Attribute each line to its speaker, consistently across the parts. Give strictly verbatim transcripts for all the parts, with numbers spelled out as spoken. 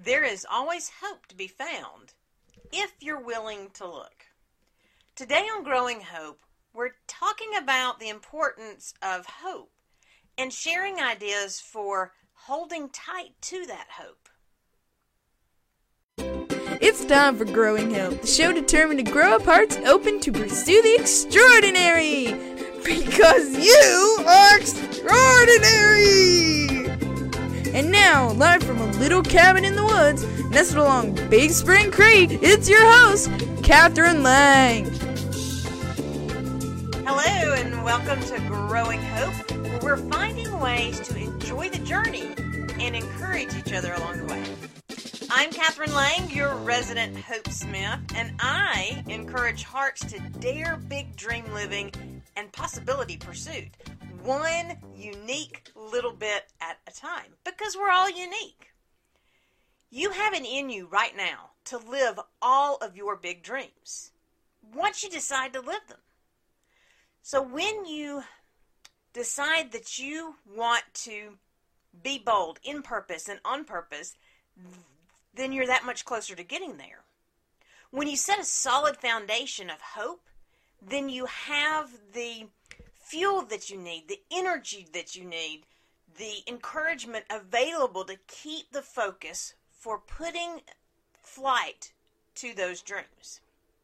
Speaker 1: There is always hope to be found if you're willing to look. Today on Growing Hope, we're talking about the importance of hope and sharing ideas for holding tight to that hope.
Speaker 2: It's time for Growing Hope, the show determined to grow up hearts open to pursue the extraordinary. Because you are extraordinary! And now, live from a little cabin in the woods, nestled along Big Spring Creek, it's your host, Catherine Lang.
Speaker 1: Hello, and welcome to Growing Hope, where we're finding ways to enjoy the journey and encourage each other along the way. I'm Catherine Lang, your resident Hope Smith, and I encourage hearts to dare big dream living and possibility pursuit, one unique little bit at a time, because we're all unique. You have it in you right now to live all of your big dreams, once you decide to live them. So when you decide that you want to be bold in purpose and on purpose, then you're that much closer to getting there. When you set a solid foundation of hope, then you have the fuel that you need, the energy that you need, the encouragement available to keep the focus for putting flight to those dreams.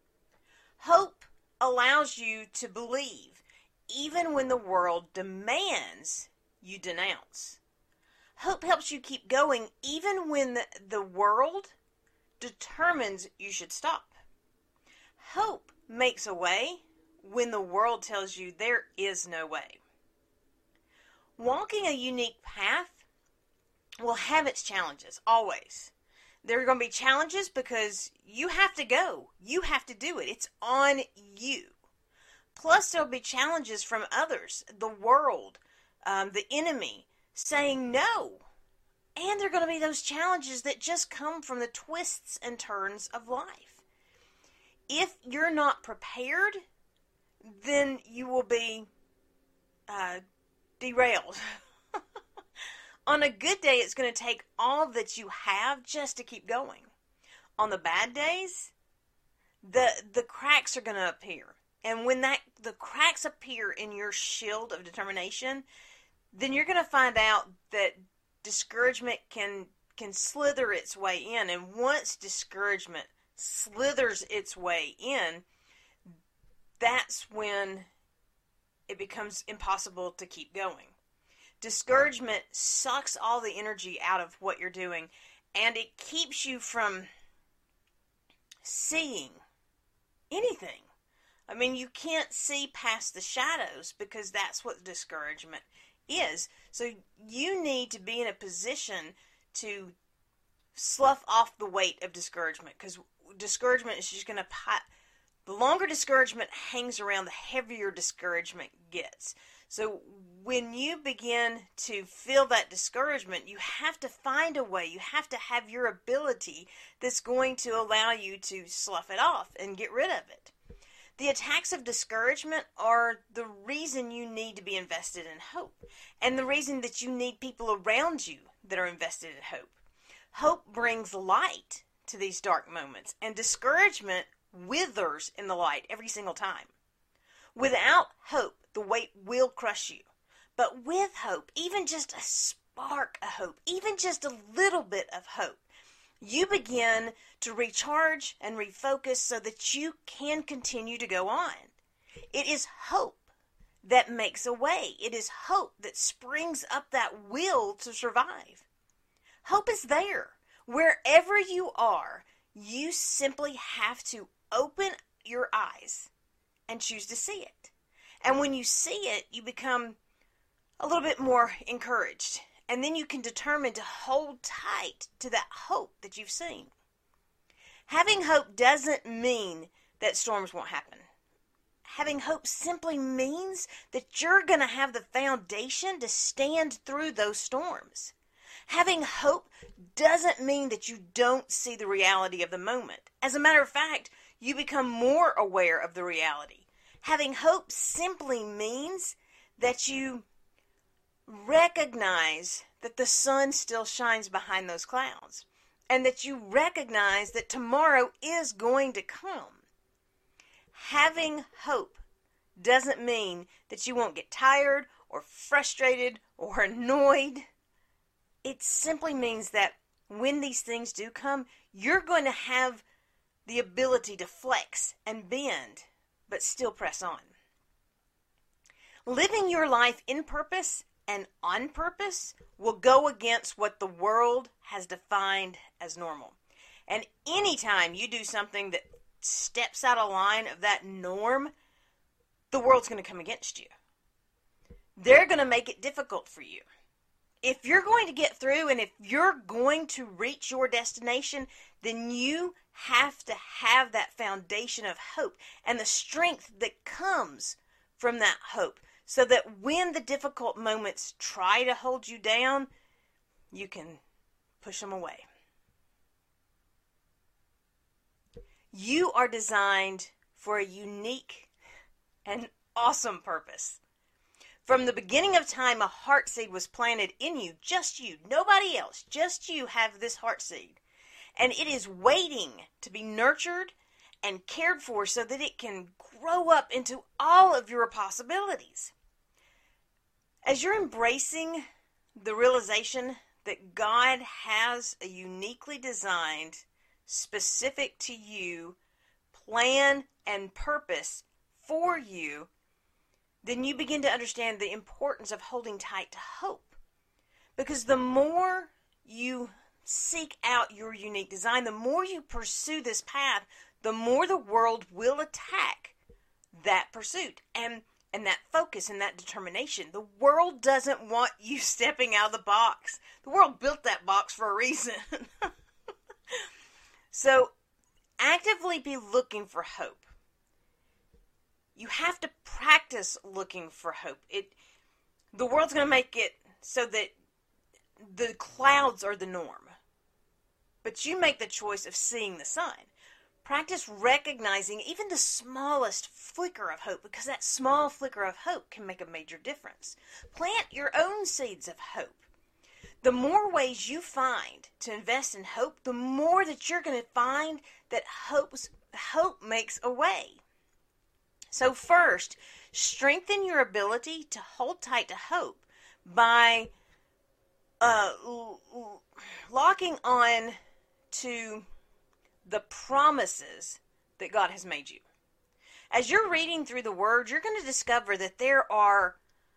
Speaker 1: Hope allows you to believe even when the world demands you denounce. Hope helps you keep going even when the, the world determines you should stop. Hope makes a way when the world tells you there is no way. Walking a unique path will have its challenges, always. There are going to be challenges because you have to go. You have to do it. It's on you. Plus, there'll be challenges from others, the world, um, the enemy, saying no. And there are going to be those challenges that just come from the twists and turns of life. If you're not prepared, then you will be uh, derailed. On a good day, it's going to take all that you have just to keep going. On the bad days, the the cracks are going to appear. And when that the cracks appear in your shield of determination, then you're going to find out that discouragement can can slither its way in. And once discouragement slithers its way in, that's when it becomes impossible to keep going. Discouragement sucks all the energy out of what you're doing, and it keeps you from seeing anything. I mean, you can't see past the shadows because that's what discouragement is. So you need to be in a position to slough off the weight of discouragement, because discouragement is just going to pot. The longer discouragement hangs around, the heavier discouragement gets. So when you begin to feel that discouragement, you have to find a way. You have to have your ability that's going to allow you to slough it off and get rid of it. The attacks of discouragement are the reason you need to be invested in hope, and the reason that you need people around you that are invested in hope. Hope brings light to these dark moments, and discouragement withers in the light every single time. Without hope, the weight will crush you. But with hope, even just a spark of hope, even just a little bit of hope, you begin to recharge and refocus so that you can continue to go on. It is hope that makes a way. It is hope that springs up that will to survive. Hope is there. Wherever you are, you simply have to open your eyes and choose to see it. And when you see it, you become a little bit more encouraged. And then you can determine to hold tight to that hope that you've seen. Having hope doesn't mean that storms won't happen. Having hope simply means that you're going to have the foundation to stand through those storms. Having hope doesn't mean that you don't see the reality of the moment. As a matter of fact, you become more aware of the reality. Having hope simply means that you recognize that the sun still shines behind those clouds. and that you recognize that tomorrow is going to come. Having hope doesn't mean that you won't get tired or frustrated or annoyed. It simply means that when these things do come, you're going to have the ability to flex and bend, but still press on. Living your life in purpose and on purpose will go against what the world has defined as normal. And anytime you do something that steps out of line of that norm, the world's going to come against you. They're going to make it difficult for you. If you're going to get through and if you're going to reach your destination, then you have to have that foundation of hope and the strength that comes from that hope, so that when the difficult moments try to hold you down, you can push them away. You are designed for a unique and awesome purpose. From the beginning of time, a heart seed was planted in you, just you, nobody else, just you have this heart seed. And it is waiting to be nurtured and cared for so that it can grow up into all of your possibilities. As you're embracing the realization that God has a uniquely designed, specific to you, plan and purpose for you, then you begin to understand the importance of holding tight to hope. Because the more you seek out your unique design, the more you pursue this path, the more the world will attack that pursuit and and that focus and that determination. The world doesn't want you stepping out of the box. The world built that box for a reason. So actively be looking for hope. You have to practice looking for hope. It, the world's going to make it so that the clouds are the norm. But you make the choice of seeing the sun. Practice recognizing even the smallest flicker of hope, because that small flicker of hope can make a major difference. Plant your own seeds of hope. The more ways you find to invest in hope, the more that you're going to find that hope's, hope makes a way. So first, strengthen your ability to hold tight to hope by uh, l- l- locking on to the promises that God has made you. As you're reading through the Word, you're going to discover that there are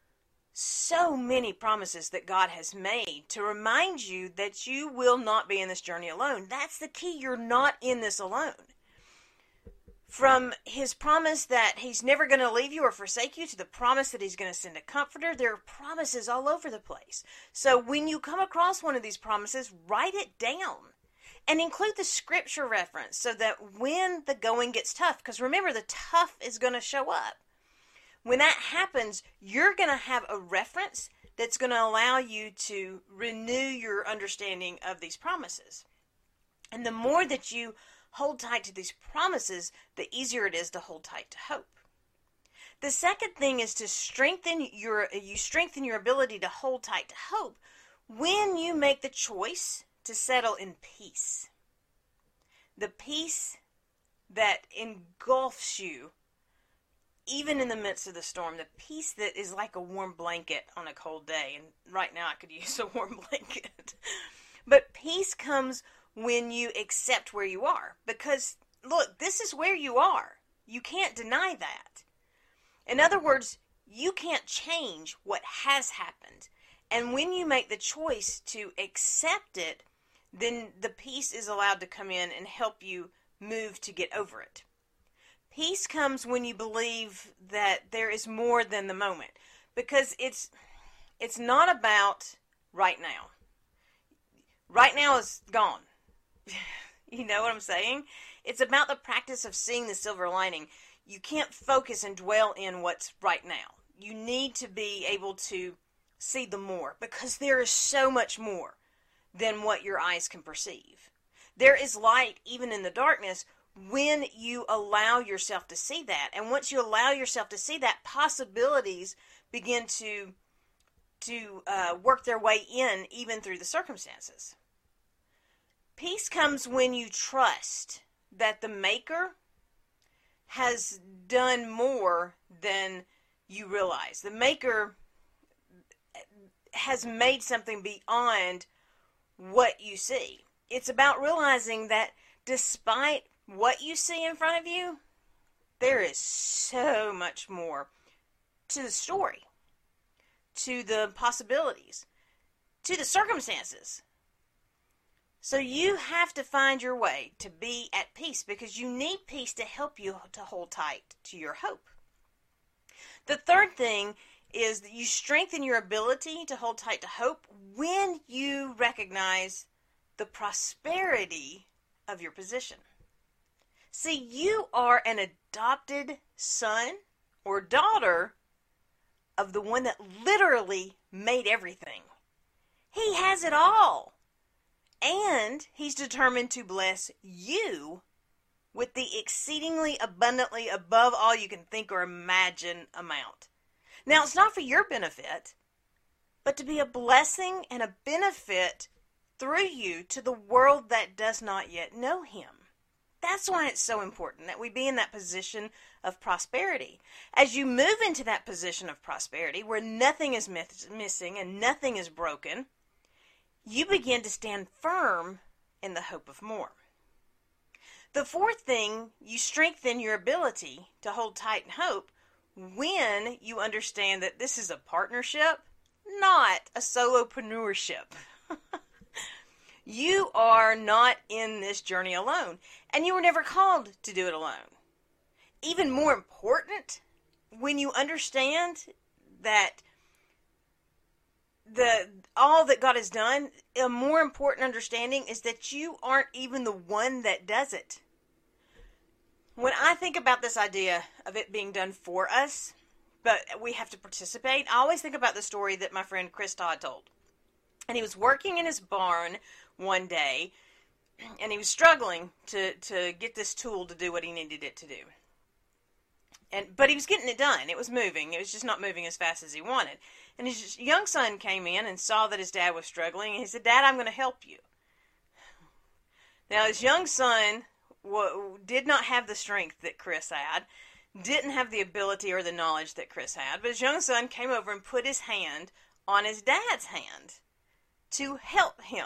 Speaker 1: so many promises that God has made to remind you that you will not be in this journey alone. That's the key. You're not in this alone. From His promise that He's never going to leave you or forsake you to the promise that He's going to send a comforter, there are promises all over the place. So when you come across one of these promises, write it down. And include the scripture reference so that when the going gets tough, because remember, the tough is going to show up. When that happens, you're going to have a reference that's going to allow you to renew your understanding of these promises. And the more that you hold tight to these promises, the easier it is to hold tight to hope. The second thing is to strengthen your, you strengthen your ability to hold tight to hope when you make the choice to settle in peace. The peace that engulfs you even in the midst of the storm. The peace that is like a warm blanket on a cold day. And right now I could use a warm blanket. But peace comes when you accept where you are. Because, look, this is where you are. You can't deny that. In other words, you can't change what has happened. And when you make the choice to accept it, then the peace is allowed to come in and help you move to get over it. Peace comes when you believe that there is more than the moment. Because it's it's not about right now. Right now is gone. You know what I'm saying? It's about the practice of seeing the silver lining. You can't focus and dwell in what's right now. You need to be able to see the more, because there is so much more than what your eyes can perceive. There is light even in the darkness when you allow yourself to see that. And once you allow yourself to see that, possibilities begin to to uh, work their way in even through the circumstances. Peace comes when you trust that the Maker has done more than you realize. The Maker has made something beyond what you see. It's about realizing that despite what you see in front of you, there is so much more to the story, to the possibilities, to the circumstances. So you have to find your way to be at peace, because you need peace to help you to hold tight to your hope. The third thing is that you strengthen your ability to hold tight to hope when you recognize the prosperity of your position. See, you are an adopted son or daughter of the one that literally made everything. He has it all. And he's determined to bless you with the exceedingly abundantly above all you can think or imagine amount. Now, it's not for your benefit, but to be a blessing and a benefit through you to the world that does not yet know him. That's why it's so important that we be in that position of prosperity. As you move into that position of prosperity where nothing is miss- missing and nothing is broken, you begin to stand firm in the hope of more. The fourth thing, you strengthen your ability to hold tight in hope when you understand that this is a partnership, not a solopreneurship. You are not in this journey alone, and you were never called to do it alone. Even more important, when you understand that the all that God has done, a more important understanding is that you aren't even the one that does it. When I think about this idea of it being done for us, but we have to participate, I always think about the story that my friend Chris Todd told. And he was working in his barn one day, and he was struggling to, to get this tool to do what he needed it to do. And but he was getting it done. It was moving. It was just not moving as fast as he wanted. And his young son came in and saw that his dad was struggling, and he said, "Dad, I'm going to help you." Now, his young son w- did not have the strength that Chris had, didn't have the ability or the knowledge that Chris had, but his young son came over and put his hand on his dad's hand to help him.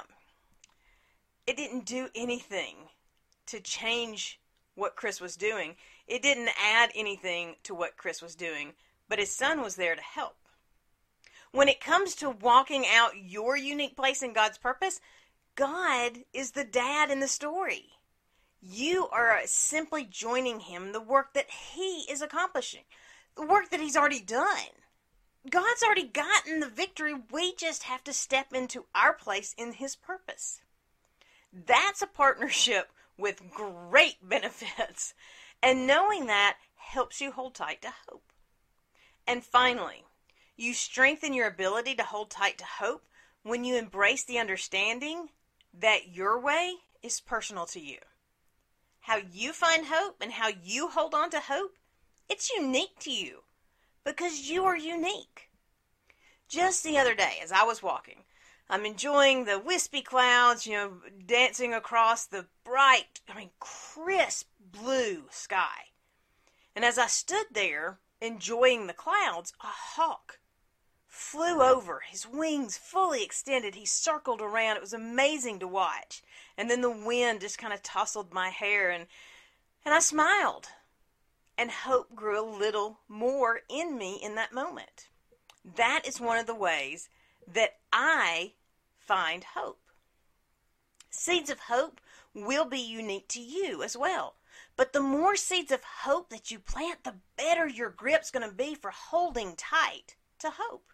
Speaker 1: It didn't do anything to change what Chris was doing. It didn't add anything to what Chris was doing, but his son was there to help. When it comes to walking out your unique place in God's purpose, God is the dad in the story. You are simply joining him the work that he is accomplishing, the work that he's already done. God's already gotten the victory. We just have to step into our place in his purpose. That's a partnership with great benefits. And knowing that helps you hold tight to hope. And finally, you strengthen your ability to hold tight to hope when you embrace the understanding that your way is personal to you. How you find hope and how you hold on to hope, it's unique to you because you are unique. Just the other day, as I was walking, I'm enjoying the wispy clouds, you know, dancing across the bright, I mean, crisp blue sky. And as I stood there enjoying the clouds, a hawk flew over, his wings fully extended. He circled around. It was amazing to watch. And then the wind just kind of tousled my hair, and and I smiled. And hope grew a little more in me in that moment. That is one of the ways that I find hope. Seeds of hope will be unique to you as well. But the more seeds of hope that you plant, the better your grip's going to be for holding tight to hope.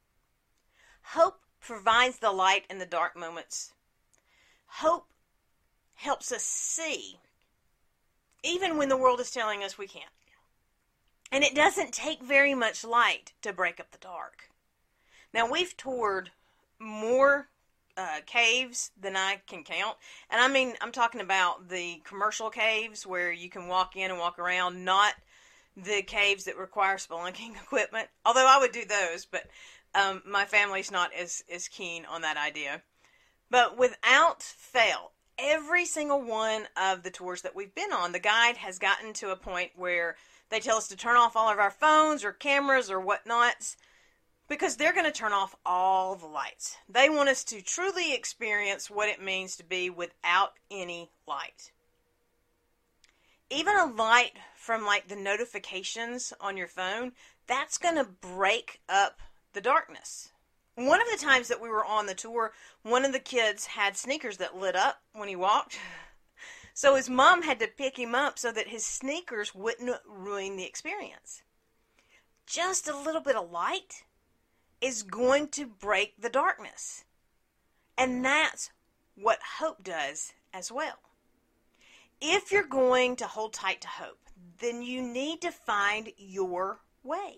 Speaker 1: Hope provides the light in the dark moments. Hope helps us see, even when the world is telling us we can't. And it doesn't take very much light to break up the dark. Now, we've toured more uh, caves than I can count. And I mean, I'm talking about the commercial caves where you can walk in and walk around, not the caves that require spelunking equipment. Although I would do those, but um, my family's not as, as keen on that idea. But without fail, every single one of the tours that we've been on, the guide has gotten to a point where they tell us to turn off all of our phones or cameras or whatnots, because they're going to turn off all the lights. They want us to truly experience what it means to be without any light. Even a light from like the notifications on your phone, that's going to break up the darkness. One of the times that we were on the tour, one of the kids had sneakers that lit up when he walked. So his mom had to pick him up so that his sneakers wouldn't ruin the experience. Just a little bit of light is going to break the darkness. And that's what hope does as well. If you're going to hold tight to hope, then you need to find your way.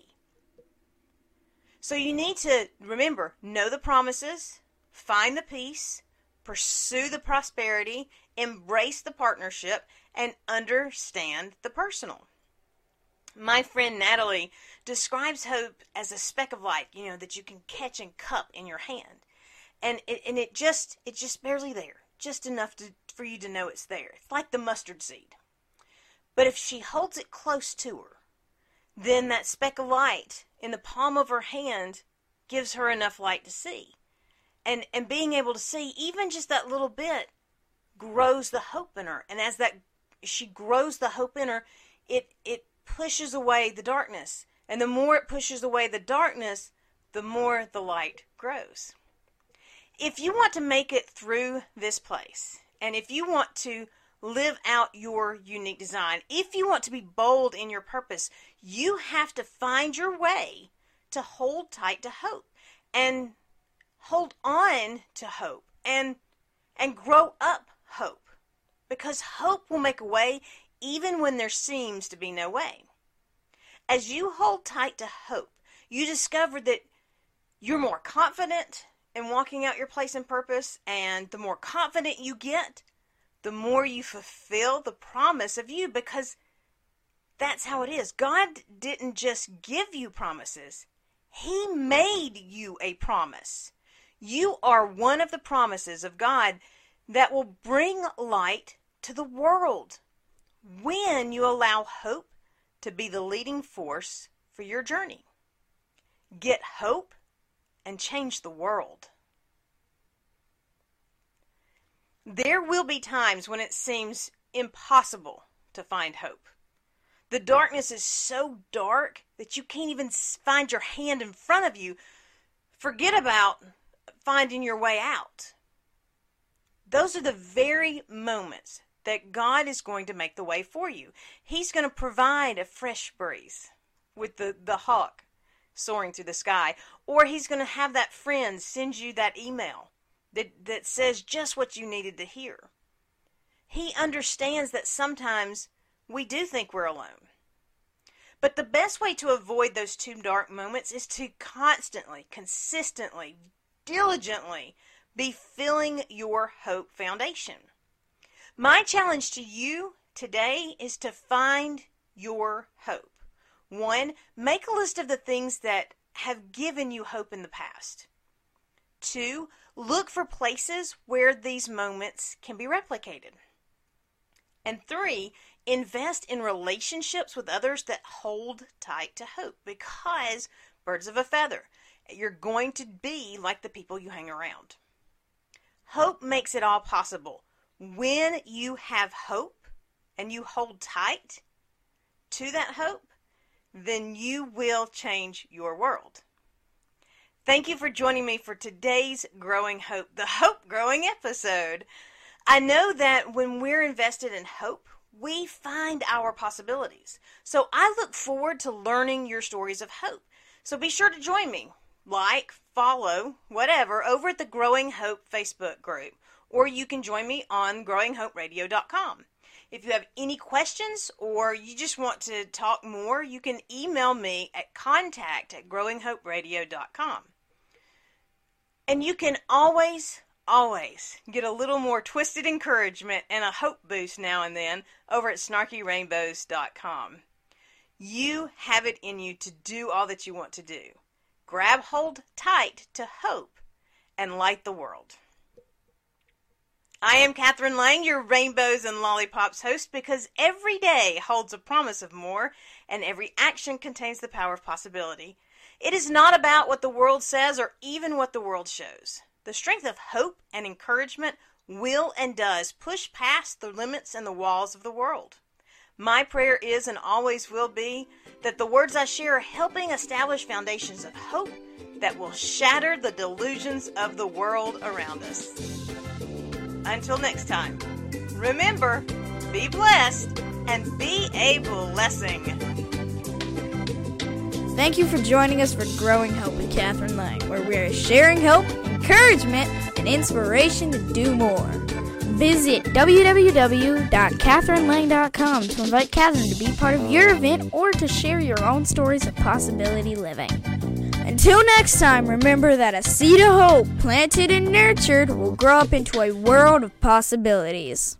Speaker 1: So you need to, remember, know the promises, find the peace, pursue the prosperity, embrace the partnership, and understand the personal. My friend Natalie describes hope as a speck of light, you know, that you can catch and cup in your hand. And it, and it just, it's just barely there, just enough to, for you to know it's there. It's like the mustard seed. But if she holds it close to her, then that speck of light in the palm of her hand gives her enough light to see. And and being able to see even just that little bit grows the hope in her. And as that she grows the hope in her, it it pushes away the darkness. And the more it pushes away the darkness, the more the light grows. If you want to make it through this place, and if you want to live out your unique design, if you want to be bold in your purpose, you have to find your way to hold tight to hope and hold on to hope and and grow up hope, because hope will make a way even when there seems to be no way. As you hold tight to hope, you discover that you're more confident in walking out your place and purpose, and the more confident you get, the more you fulfill the promise of you, because that's how it is. God didn't just give you promises. He made you a promise. You are one of the promises of God that will bring light to the world when you allow hope to be the leading force for your journey. Get hope and change the world. There will be times when it seems impossible to find hope. The darkness is so dark that you can't even find your hand in front of you. Forget about finding your way out. Those are the very moments that God is going to make the way for you. He's going to provide a fresh breeze with the, the hawk soaring through the sky. Or he's going to have that friend send you that email that, that says just what you needed to hear. He understands that sometimes we do think we're alone. But the best way to avoid those two dark moments is to constantly, consistently, diligently be filling your hope foundation. My challenge to you today is to find your hope. One, make a list of the things that have given you hope in the past. Two, look for places where these moments can be replicated. And three, invest in relationships with others that hold tight to hope, because birds of a feather, you're going to be like the people you hang around. Hope makes it all possible. When you have hope and you hold tight to that hope, then you will change your world. Thank you for joining me for today's Growing Hope, the Hope Growing episode. I know that when we're invested in hope, we find our possibilities. So I look forward to learning your stories of hope. So be sure to join me. Like, follow, whatever, over at the Growing Hope Facebook group. Or you can join me on growing hope radio dot com. If you have any questions or you just want to talk more, you can email me at contact at growing hope radio dot com. And you can always, always get a little more twisted encouragement and a hope boost now and then over at snarky rainbows dot com. You have it in you to do all that you want to do. Grab hold tight to hope and light the world. I am Catherine Lang, your Rainbows and Lollipops host, because every day holds a promise of more, and every action contains the power of possibility. It is not about what the world says or even what the world shows. The strength of hope and encouragement will and does push past the limits and the walls of the world. My prayer is and always will be that the words I share are helping establish foundations of hope that will shatter the delusions of the world around us. Until next time, remember, be blessed and be a blessing.
Speaker 2: Thank you for joining us for Growing Hope with Catherine Lang, where we are sharing hope, encouragement, and inspiration to do more. Visit w w w dot catherine lang dot com to invite Catherine to be part of your event or to share your own stories of possibility living. Until next time, remember that a seed of hope planted and nurtured will grow up into a world of possibilities.